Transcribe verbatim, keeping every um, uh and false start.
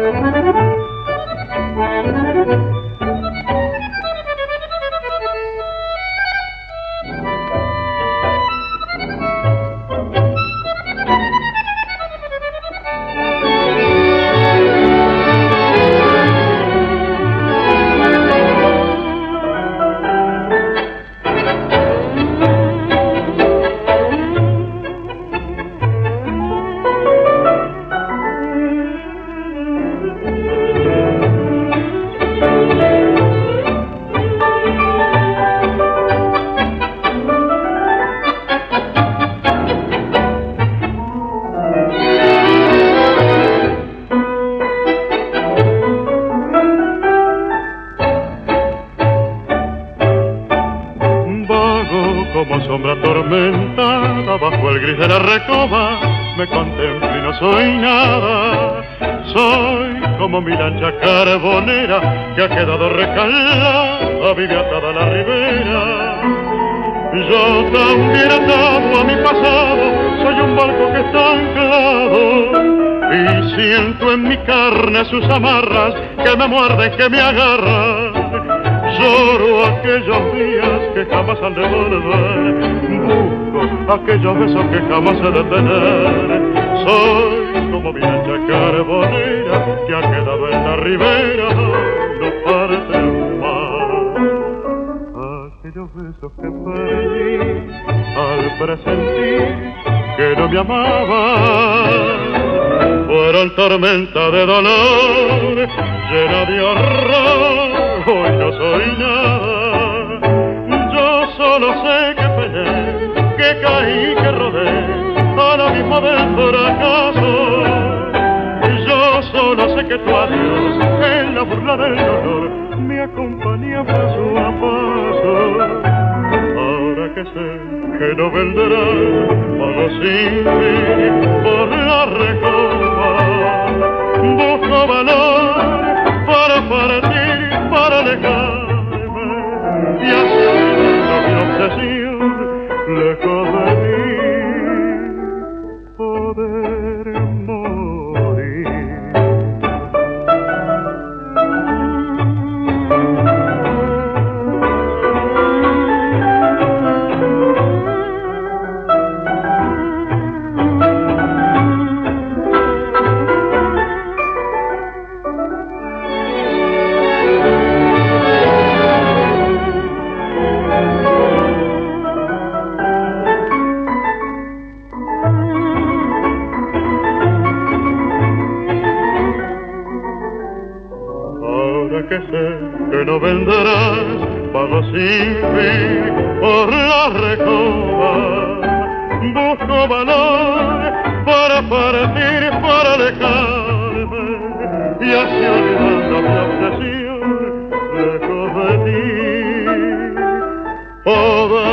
Como sombra atormentada bajo el gris de la recoba, me contemplo y no soy nada. Soy como mi lancha carbonera que ha quedado recalada, vive atada a la ribera. Yo también atado a mi pasado, soy un barco que está anclado y siento en mi carne sus amarras que me muerden, que me agarran. Lloro aquellos días que jamás han de volver, busco aquellos besos que jamás he de tener. Soy como mi lancha carbonera que ha quedado en la ribera, no parte el mar. Aquellos besos que perdí al presentir que no me amaban fueron tormenta de dolor, llena de horror. Hoy no soy nada, yo solo sé que peleé, que caí, que rodé a la misma del fracaso. Yo solo sé que tu adiós en la burla del dolor me acompaña paso a paso. Ahora que sé que no vendrás, pago sin fin por la recoba. Busco valor para partir, para alejarme y así olvidando mi obsesión, lejos de mí poder morir. Que sé que no vendrás, pago sin fin por la recoba. Busco valor para partir, para alejarme y así olvidando mi obsesión, lejos de ti, poder